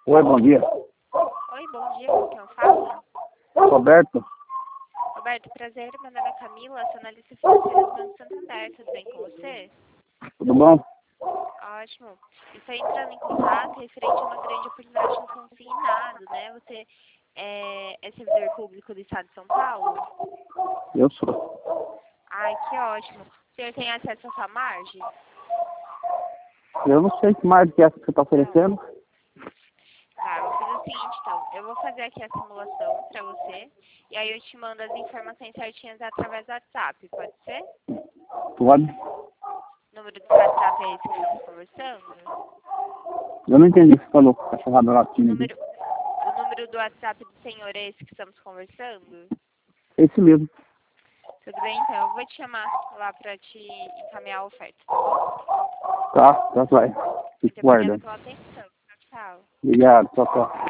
Oi, bom dia. Oi, bom dia, com quem eu falo? Roberto? Roberto, prazer, meu nome é Camila, sou analista financeira do Banco Santander, tudo bem com você? Tudo bom? Ótimo. Estou entrando em contato referente a uma grande oportunidade de um consignado, né? Você é servidor público do Estado de São Paulo? Eu sou. Ai, que ótimo. O senhor tem acesso à sua margem? Eu não sei que mais que é essa que você está oferecendo. Tá, eu vou fazer o seguinte, então. Eu vou fazer aqui a simulação para você, e aí eu te mando as informações certinhas através do WhatsApp, pode ser? Pode? O número do WhatsApp é esse que estamos conversando? Eu não entendi o que você falou, cachorrada latina. O número do WhatsApp do senhor é esse que estamos conversando? Esse mesmo. Tudo bem, então. Eu vou te chamar lá para te encaminhar a oferta, tá bom? Tá, vai. Muito Fico obrigada guardando. pela atenção. Tchau, tchau. Obrigado, tchau, tchau.